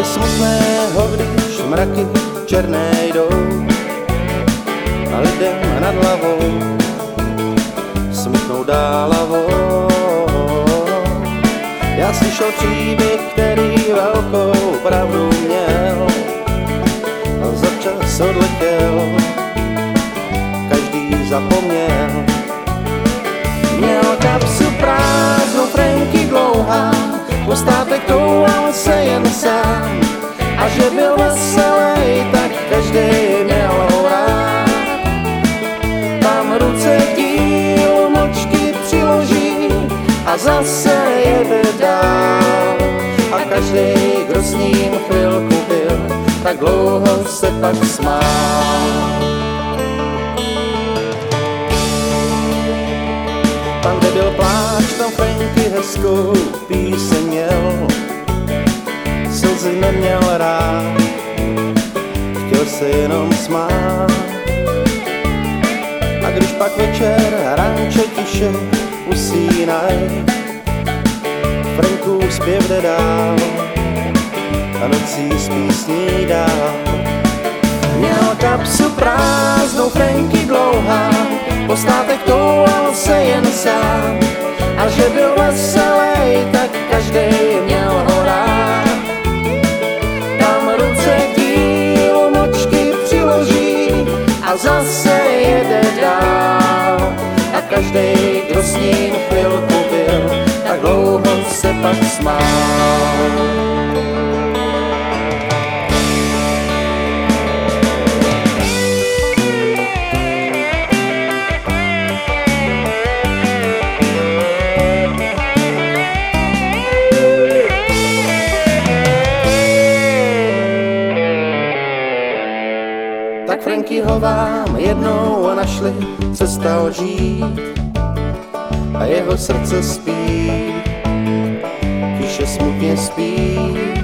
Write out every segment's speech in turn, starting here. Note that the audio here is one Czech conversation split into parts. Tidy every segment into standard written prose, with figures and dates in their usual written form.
je smutného, když mraky černé jdou a lidem nad hlavou smutnou dálavou. Já slyšel příběh, který velkou pravdu měl a zavčas odletěl, každý zapomněl. Měl kapsu prázdnou, Franky dlouhá, po státech toulal se jen sám. A že byl veselý, tak každý měl ho rád. Tam ruce díl močky přiloží a zase jede dál. A každý, kdo s ním chvilku byl, tak dlouho se pak smál. Tam, kde byl pláč, tam Franky hezkou píseň měl. Slzy neměl rád, chtěl se jenom smát. A když pak večer ranče tiše usínaj, Frankův zpěv jde dál a nocí s písní dál. Měl kapsu prázdnou, Franky dlouhá, po státech toulal se jen sám. A že byl veselý, tak každý měl ho rád. Tam ruce díl močky přiloží a zase jede dál. A každý, kdo s ním chvilku byl, tak dlouho se pak smál. Tak Frankyho vám jednou našli, se stal žít a jeho srdce spí, tiše smutně spí.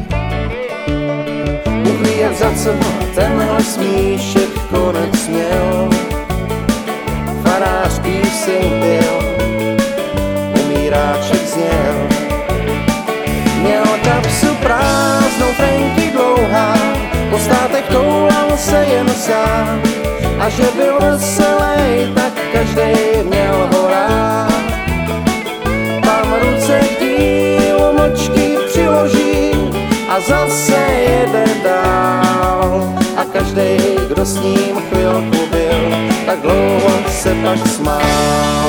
Bůh ví, jak za co tenhle smíšek konec měl. Farář píseň pěl, umíráček zněl. Měl kapsu prázdnou, Franky dlouhá, po státech toulal se jen sám. A že byl veselý, tak každý měl ho rád. Tam ruce díl močky přiloží a zase jede dál. A každý, kdo s ním chvilku byl, tak dlouho se pak smál.